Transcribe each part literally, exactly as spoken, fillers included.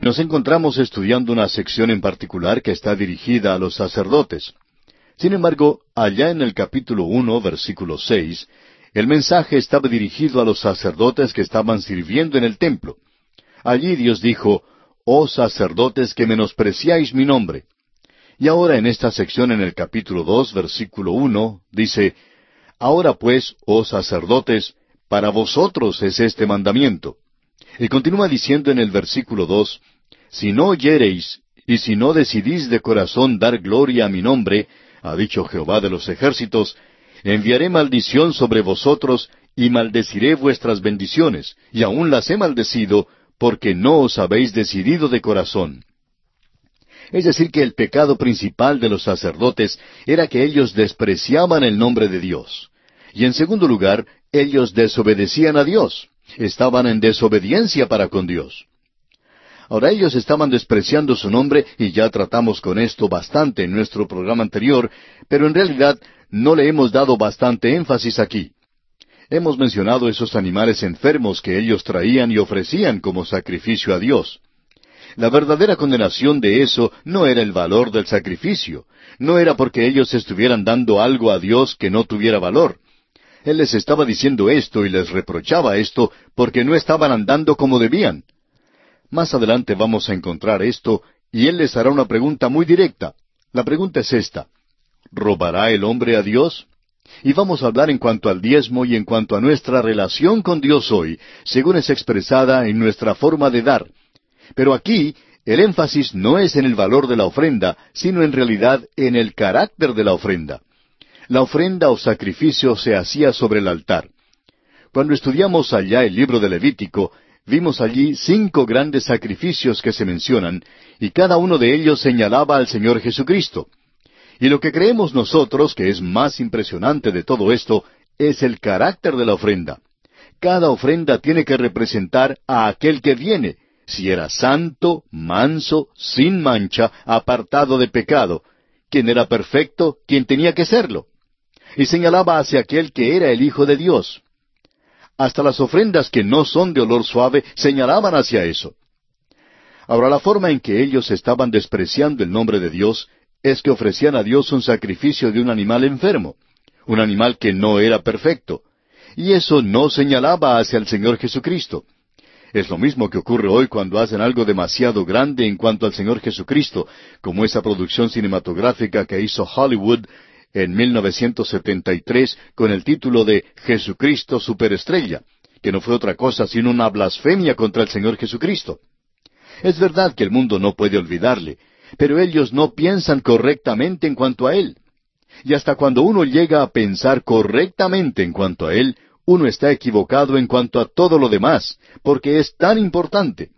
nos encontramos estudiando una sección en particular que está dirigida a los sacerdotes. Sin embargo, allá en el capítulo uno, versículo seis, el mensaje estaba dirigido a los sacerdotes que estaban sirviendo en el templo. Allí Dios dijo, «Oh sacerdotes que menospreciáis mi nombre». Y ahora en esta sección en el capítulo dos, versículo uno, dice, «Ahora pues, oh sacerdotes, para vosotros es este mandamiento». Y continúa diciendo en el versículo dos, «Si no oyereis, y si no decidís de corazón dar gloria a mi nombre, ha dicho Jehová de los ejércitos, enviaré maldición sobre vosotros, y maldeciré vuestras bendiciones, y aún las he maldecido, porque no os habéis decidido de corazón». Es decir, que el pecado principal de los sacerdotes era que ellos despreciaban el nombre de Dios. Y en segundo lugar, ellos desobedecían a Dios. Estaban en desobediencia para con Dios. Ahora ellos estaban despreciando su nombre, y ya tratamos con esto bastante en nuestro programa anterior, pero en realidad no le hemos dado bastante énfasis aquí. Hemos mencionado esos animales enfermos que ellos traían y ofrecían como sacrificio a Dios. La verdadera condenación de eso no era el valor del sacrificio, no era porque ellos estuvieran dando algo a Dios que no tuviera valor. Él les estaba diciendo esto y les reprochaba esto porque no estaban andando como debían. Más adelante vamos a encontrar esto, y Él les hará una pregunta muy directa. La pregunta es esta: ¿robará el hombre a Dios? Y vamos a hablar en cuanto al diezmo y en cuanto a nuestra relación con Dios hoy, según es expresada en nuestra forma de dar. Pero aquí, el énfasis no es en el valor de la ofrenda, sino en realidad en el carácter de la ofrenda. La ofrenda o sacrificio se hacía sobre el altar. Cuando estudiamos allá el libro de Levítico, vimos allí cinco grandes sacrificios que se mencionan, y cada uno de ellos señalaba al Señor Jesucristo. Y lo que creemos nosotros, que es más impresionante de todo esto, es el carácter de la ofrenda. Cada ofrenda tiene que representar a aquel que viene, si era santo, manso, sin mancha, apartado de pecado, quien era perfecto, quien tenía que serlo. Y señalaba hacia aquel que era el Hijo de Dios. Hasta las ofrendas que no son de olor suave señalaban hacia eso. Ahora, la forma en que ellos estaban despreciando el nombre de Dios es que ofrecían a Dios un sacrificio de un animal enfermo, un animal que no era perfecto, y eso no señalaba hacia el Señor Jesucristo. Es lo mismo que ocurre hoy cuando hacen algo demasiado grande en cuanto al Señor Jesucristo, como esa producción cinematográfica que hizo Hollywood en mil novecientos setenta y tres con el título de Jesucristo Superestrella, que no fue otra cosa sino una blasfemia contra el Señor Jesucristo. Es verdad que el mundo no puede olvidarle, pero ellos no piensan correctamente en cuanto a Él. Y hasta cuando uno llega a pensar correctamente en cuanto a Él, uno está equivocado en cuanto a todo lo demás, porque es tan importante.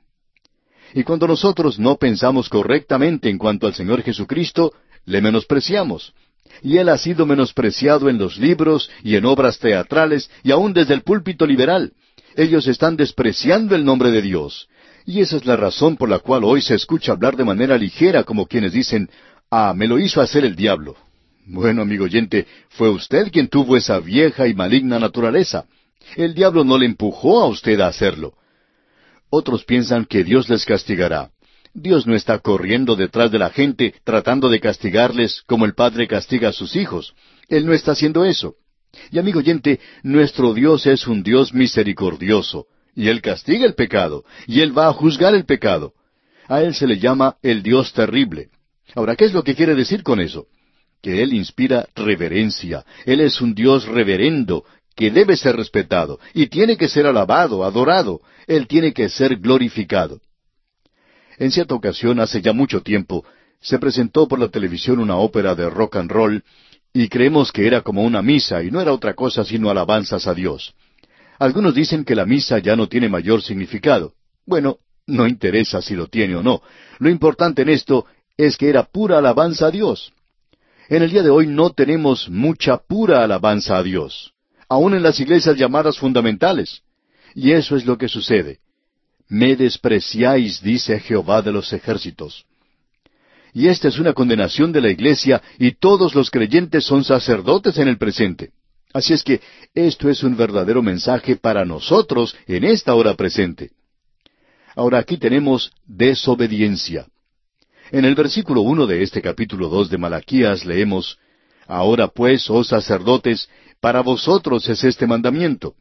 Y cuando nosotros no pensamos correctamente en cuanto al Señor Jesucristo, le menospreciamos. Y Él ha sido menospreciado en los libros y en obras teatrales y aún desde el púlpito liberal. Ellos están despreciando el nombre de Dios. Y esa es la razón por la cual hoy se escucha hablar de manera ligera como quienes dicen, «Ah, me lo hizo hacer el diablo». Bueno, amigo oyente, fue usted quien tuvo esa vieja y maligna naturaleza. El diablo no le empujó a usted a hacerlo. Otros piensan que Dios les castigará. Dios no está corriendo detrás de la gente tratando de castigarles como el padre castiga a sus hijos. Él no está haciendo eso. Y amigo oyente, nuestro Dios es un Dios misericordioso, y Él castiga el pecado, y Él va a juzgar el pecado. A Él se le llama el Dios terrible. Ahora, ¿qué es lo que quiere decir con eso? Que Él inspira reverencia. Él es un Dios reverendo, que debe ser respetado, y tiene que ser alabado, adorado. Él tiene que ser glorificado. En cierta ocasión, hace ya mucho tiempo, se presentó por la televisión una ópera de rock and roll, y creemos que era como una misa, y no era otra cosa sino alabanzas a Dios. Algunos dicen que la misa ya no tiene mayor significado. Bueno, no interesa si lo tiene o no. Lo importante en esto es que era pura alabanza a Dios. En el día de hoy no tenemos mucha pura alabanza a Dios, aun en las iglesias llamadas fundamentales. Y eso es lo que sucede. Me despreciáis, dice Jehová de los ejércitos. Y esta es una condenación de la iglesia, y todos los creyentes son sacerdotes en el presente. Así es que esto es un verdadero mensaje para nosotros en esta hora presente. Ahora aquí tenemos desobediencia. En el versículo uno de este capítulo dos de Malaquías leemos, Ahora pues, oh sacerdotes, para vosotros es este mandamiento.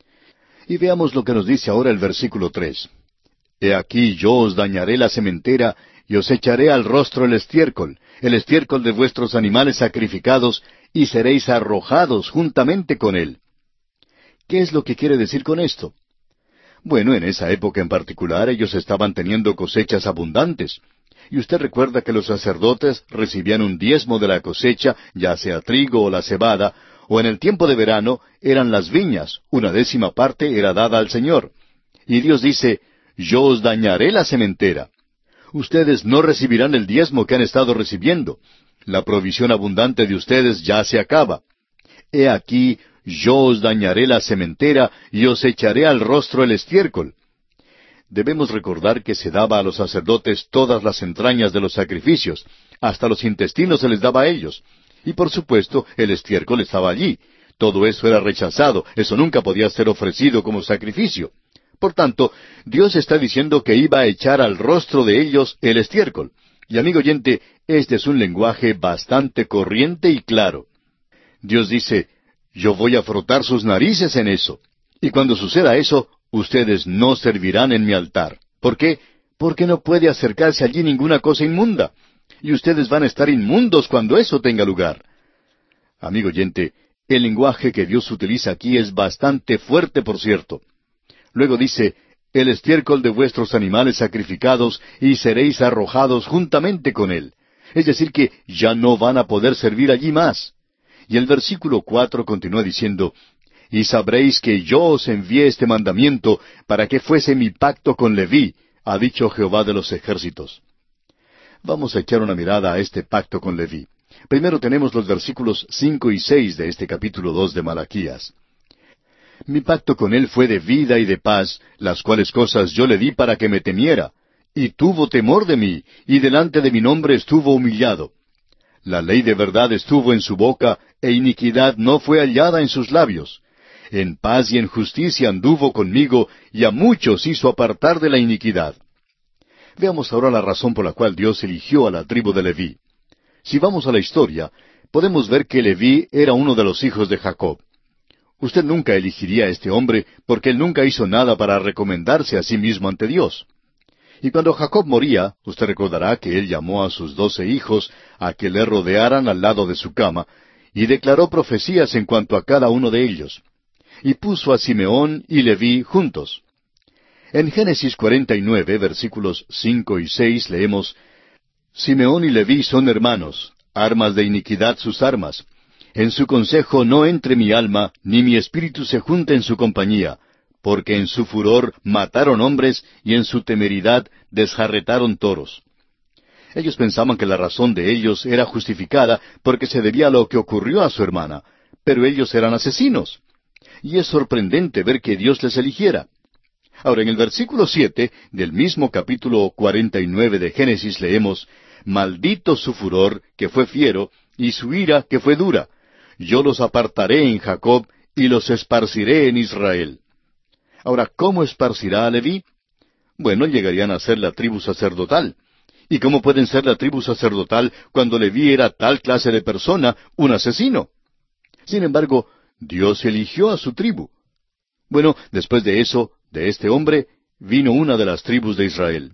Y veamos lo que nos dice ahora el versículo tres. He aquí yo os dañaré la sementera, y os echaré al rostro el estiércol, el estiércol de vuestros animales sacrificados, y seréis arrojados juntamente con él. ¿Qué es lo que quiere decir con esto? Bueno, en esa época en particular ellos estaban teniendo cosechas abundantes. Y usted recuerda que los sacerdotes recibían un diezmo de la cosecha, ya sea trigo o la cebada, o en el tiempo de verano eran las viñas, una décima parte era dada al Señor. Y Dios dice, yo os dañaré la sementera. Ustedes no recibirán el diezmo que han estado recibiendo. La provisión abundante de ustedes ya se acaba. He aquí, yo os dañaré la sementera y os echaré al rostro el estiércol. Debemos recordar que se daba a los sacerdotes todas las entrañas de los sacrificios, hasta los intestinos se les daba a ellos. Y por supuesto, el estiércol estaba allí. Todo eso era rechazado, eso nunca podía ser ofrecido como sacrificio. Por tanto, Dios está diciendo que iba a echar al rostro de ellos el estiércol. Y amigo oyente, este es un lenguaje bastante corriente y claro. Dios dice, yo voy a frotar sus narices en eso. Y cuando suceda eso, ustedes no servirán en mi altar. ¿Por qué? Porque no puede acercarse allí ninguna cosa inmunda. Y ustedes van a estar inmundos cuando eso tenga lugar. Amigo oyente, el lenguaje que Dios utiliza aquí es bastante fuerte, por cierto. Luego dice, el estiércol de vuestros animales sacrificados, y seréis arrojados juntamente con él. Es decir, que ya no van a poder servir allí más. Y el versículo cuatro continúa diciendo, y sabréis que yo os envié este mandamiento para que fuese mi pacto con Leví, ha dicho Jehová de los ejércitos. Vamos a echar una mirada a este pacto con Leví. Primero tenemos los versículos cinco y seis de este capítulo dos de Malaquías. Mi pacto con él fue de vida y de paz, las cuales cosas yo le di para que me temiera, y tuvo temor de mí, y delante de mi nombre estuvo humillado. La ley de verdad estuvo en su boca, e iniquidad no fue hallada en sus labios. En paz y en justicia anduvo conmigo, y a muchos hizo apartar de la iniquidad. Veamos ahora la razón por la cual Dios eligió a la tribu de Leví. Si vamos a la historia, podemos ver que Leví era uno de los hijos de Jacob. Usted nunca elegiría a este hombre, porque él nunca hizo nada para recomendarse a sí mismo ante Dios. Y cuando Jacob moría, usted recordará que él llamó a sus doce hijos a que le rodearan al lado de su cama, y declaró profecías en cuanto a cada uno de ellos. Y puso a Simeón y Leví juntos. En Génesis cuarenta y nueve, versículos cinco y seis, leemos, Simeón y Leví son hermanos, armas de iniquidad sus armas. En su consejo no entre mi alma, ni mi espíritu se junte en su compañía, porque en su furor mataron hombres, y en su temeridad desjarretaron toros. Ellos pensaban que la razón de ellos era justificada porque se debía a lo que ocurrió a su hermana, pero ellos eran asesinos. Y es sorprendente ver que Dios les eligiera. Ahora, en el versículo siete del mismo capítulo cuarenta y nueve de Génesis leemos, Maldito su furor, que fue fiero, y su ira, que fue dura. Yo los apartaré en Jacob, y los esparciré en Israel. Ahora, ¿cómo esparcirá a Leví? Bueno, llegarían a ser la tribu sacerdotal. ¿Y cómo pueden ser la tribu sacerdotal cuando Leví era tal clase de persona, un asesino? Sin embargo, Dios eligió a su tribu. Bueno, después de eso, de este hombre, vino una de las tribus de Israel.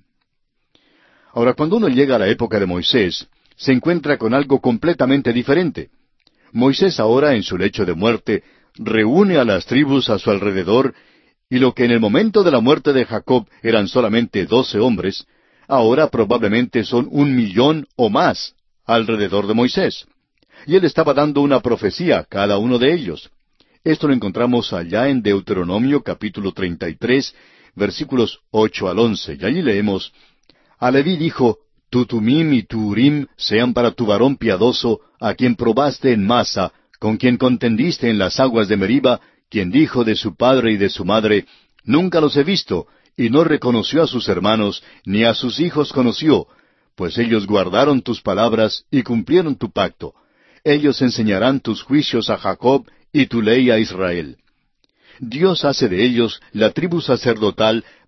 Ahora, cuando uno llega a la época de Moisés, se encuentra con algo completamente diferente. Moisés ahora, en su lecho de muerte, reúne a las tribus a su alrededor, y lo que en el momento de la muerte de Jacob eran solamente doce hombres, ahora probablemente son un millón o más alrededor de Moisés. Y él estaba dando una profecía a cada uno de ellos. Esto lo encontramos allá en Deuteronomio capítulo treinta y tres, versículos ocho al once, y allí leemos, A Leví dijo, Tu Tumim y tu Urim sean para tu varón piadoso, a quien probaste en Masa, con quien contendiste en las aguas de Meriba, quien dijo de su padre y de su madre, Nunca los he visto, y no reconoció a sus hermanos, ni a sus hijos conoció, pues ellos guardaron tus palabras y cumplieron tu pacto. Ellos enseñarán tus juicios a Jacob y tu ley a Israel. Dios hace de ellos la tribu sacerdotal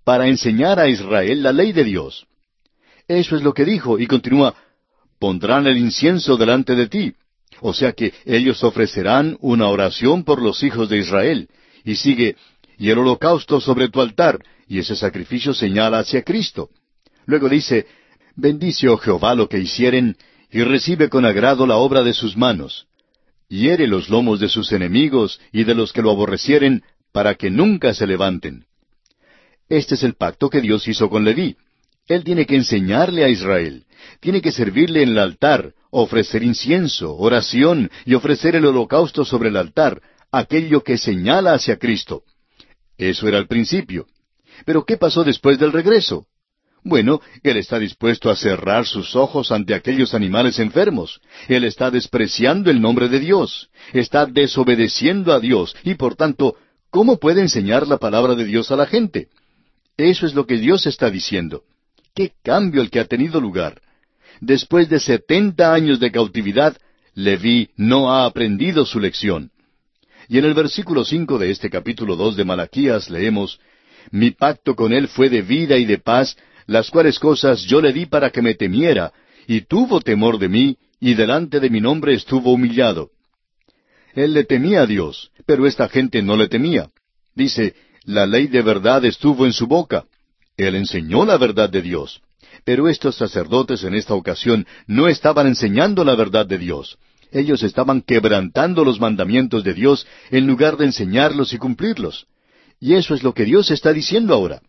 para enseñar a Israel la ley de Dios. Eso es lo que dijo, y continúa, pondrán el incienso delante de ti. O sea que ellos ofrecerán una oración por los hijos de Israel. Y sigue, y el holocausto sobre tu altar, y ese sacrificio señala hacia Cristo. Luego dice, bendice, oh Jehová, lo que hicieren, y recibe con agrado la obra de sus manos. Hiere los lomos de sus enemigos y de los que lo aborrecieren, para que nunca se levanten. Este es el pacto que Dios hizo con Leví. Él tiene que enseñarle a Israel, tiene que servirle en el altar, ofrecer incienso, oración y ofrecer el holocausto sobre el altar, aquello que señala hacia Cristo. Eso era el principio. Pero ¿qué pasó después del regreso? Bueno, Él está dispuesto a cerrar sus ojos ante aquellos animales enfermos. Él está despreciando el nombre de Dios. Está desobedeciendo a Dios y por tanto, ¿cómo puede enseñar la palabra de Dios a la gente? Eso es lo que Dios está diciendo. ¡Qué cambio el que ha tenido lugar! Después de setenta años de cautividad, Leví no ha aprendido su lección. Y en el versículo cinco de este capítulo dos de Malaquías leemos, Mi pacto con él fue de vida y de paz, las cuales cosas yo le di para que me temiera, y tuvo temor de mí, y delante de mi nombre estuvo humillado. Él le temía a Dios, pero esta gente no le temía. Dice, la ley de verdad estuvo en su boca. Él enseñó la verdad de Dios. Pero estos sacerdotes en esta ocasión no estaban enseñando la verdad de Dios. Ellos estaban quebrantando los mandamientos de Dios en lugar de enseñarlos y cumplirlos. Y eso es lo que Dios está diciendo ahora.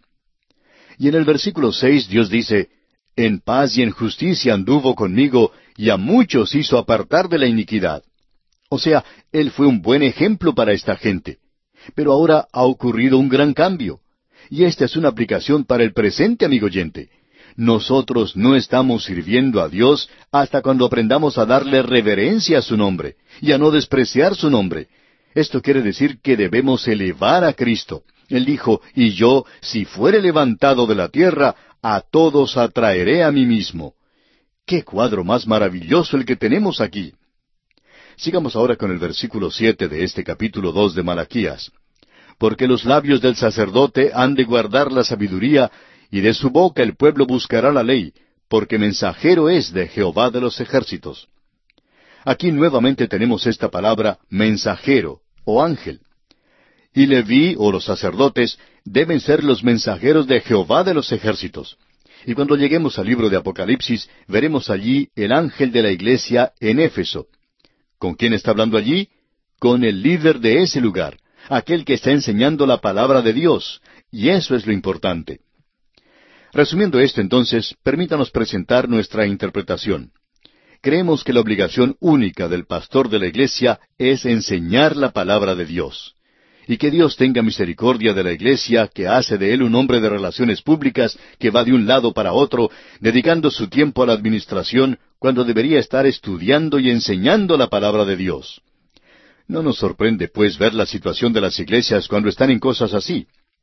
Y en el versículo seis Dios dice, En paz y en justicia anduvo conmigo, y a muchos hizo apartar de la iniquidad. O sea, Él fue un buen ejemplo para esta gente. Pero ahora ha ocurrido un gran cambio. Y esta es una aplicación para el presente, amigo oyente. Nosotros no estamos sirviendo a Dios hasta cuando aprendamos a darle reverencia a su nombre y a no despreciar su nombre. Esto quiere decir que debemos elevar a Cristo. Él dijo, y yo, si fuere levantado de la tierra, a todos atraeré a mí mismo. ¡Qué cuadro más maravilloso el que tenemos aquí! Sigamos ahora con el versículo siete de este capítulo dos de Malaquías. Porque los labios del sacerdote han de guardar la sabiduría, y de su boca el pueblo buscará la ley, porque mensajero es de Jehová de los ejércitos. Aquí nuevamente tenemos esta palabra mensajero o ángel. Y Leví o los sacerdotes deben ser los mensajeros de Jehová de los ejércitos. Y cuando lleguemos al libro de Apocalipsis, veremos allí el ángel de la iglesia en Éfeso. ¿Con quién está hablando allí? Con el líder de ese lugar, aquel que está enseñando la palabra de Dios. Y eso es lo importante. Resumiendo esto entonces, permítanos presentar nuestra interpretación. Creemos que la obligación única del pastor de la iglesia es enseñar la palabra de Dios. Y que Dios tenga misericordia de la iglesia, que hace de él un hombre de relaciones públicas, que va de un lado para otro, dedicando su tiempo a la administración, cuando debería estar estudiando y enseñando la palabra de Dios. No nos sorprende, pues, ver la situación de las iglesias cuando están en cosas así.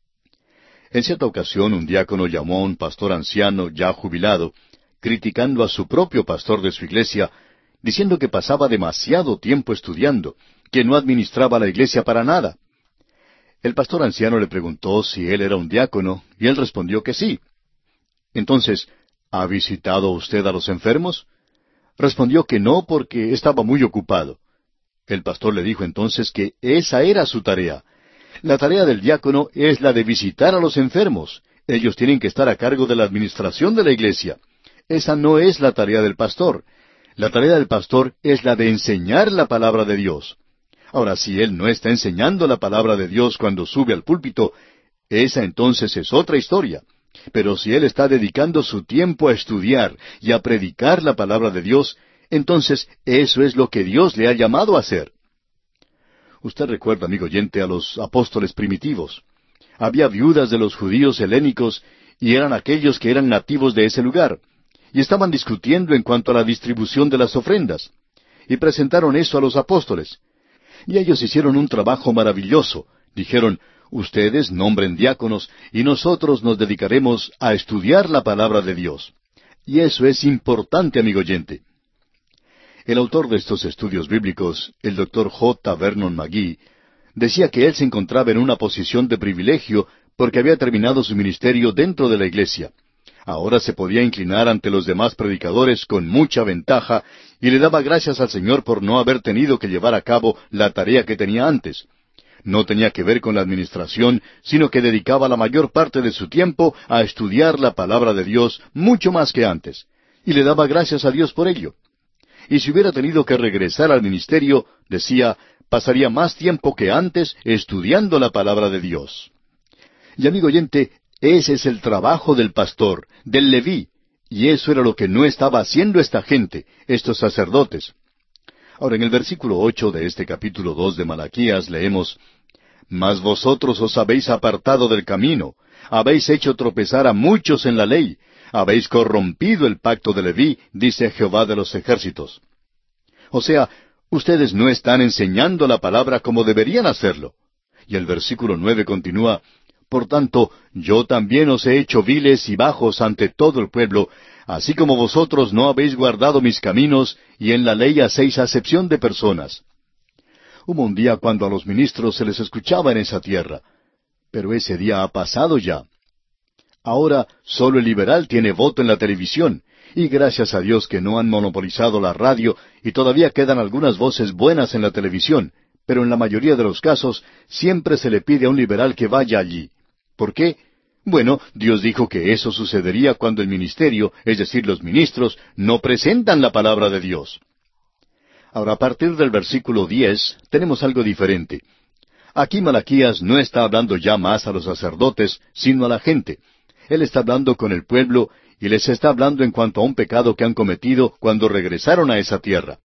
En cierta ocasión, un diácono llamó a un pastor anciano, ya jubilado, criticando a su propio pastor de su iglesia, diciendo que pasaba demasiado tiempo estudiando, que no administraba la iglesia para nada. El pastor anciano le preguntó si él era un diácono, y él respondió que sí. Entonces, ¿ha visitado usted a los enfermos? Respondió que no, porque estaba muy ocupado. El pastor le dijo entonces que esa era su tarea. La tarea del diácono es la de visitar a los enfermos. Ellos tienen que estar a cargo de la administración de la iglesia. Esa no es la tarea del pastor. La tarea del pastor es la de enseñar la palabra de Dios. Ahora, si él no está enseñando la palabra de Dios cuando sube al púlpito, esa entonces es otra historia. Pero si él está dedicando su tiempo a estudiar y a predicar la palabra de Dios, entonces eso es lo que Dios le ha llamado a hacer. Usted recuerda, amigo oyente, a los apóstoles primitivos. Había viudas de los judíos helénicos y eran aquellos que eran nativos de ese lugar, y estaban discutiendo en cuanto a la distribución de las ofrendas. Y presentaron eso a los apóstoles. Y ellos hicieron un trabajo maravilloso. Dijeron, ustedes nombren diáconos y nosotros nos dedicaremos a estudiar la palabra de Dios. Y eso es importante, amigo oyente. El autor de estos estudios bíblicos, el doctor J. Vernon McGee, decía que él se encontraba en una posición de privilegio porque había terminado su ministerio dentro de la iglesia. Ahora se podía inclinar ante los demás predicadores con mucha ventaja y le daba gracias al Señor por no haber tenido que llevar a cabo la tarea que tenía antes. No tenía que ver con la administración, sino que dedicaba la mayor parte de su tiempo a estudiar la palabra de Dios mucho más que antes, y le daba gracias a Dios por ello. Y si hubiera tenido que regresar al ministerio, decía, pasaría más tiempo que antes estudiando la palabra de Dios. Y amigo oyente, ese es el trabajo del pastor, del leví, y eso era lo que no estaba haciendo esta gente, estos sacerdotes. Ahora, en el versículo ocho de este capítulo dos de Malaquías leemos, Mas vosotros os habéis apartado del camino, habéis hecho tropezar a muchos en la ley, habéis corrompido el pacto de Leví, dice Jehová de los ejércitos. O sea, ustedes no están enseñando la palabra como deberían hacerlo. Y el versículo nueve continúa, Por tanto, yo también os he hecho viles y bajos ante todo el pueblo, así como vosotros no habéis guardado mis caminos, y en la ley hacéis acepción de personas. Hubo un día cuando a los ministros se les escuchaba en esa tierra, pero ese día ha pasado ya. Ahora solo el liberal tiene voto en la televisión, y gracias a Dios que no han monopolizado la radio, y todavía quedan algunas voces buenas en la televisión, pero en la mayoría de los casos siempre se le pide a un liberal que vaya allí. ¿Por qué? Bueno, Dios dijo que eso sucedería cuando el ministerio, es decir, los ministros, no presentan la palabra de Dios. Ahora, a partir del versículo diez, tenemos algo diferente. Aquí Malaquías no está hablando ya más a los sacerdotes, sino a la gente. Él está hablando con el pueblo y les está hablando en cuanto a un pecado que han cometido cuando regresaron a esa tierra.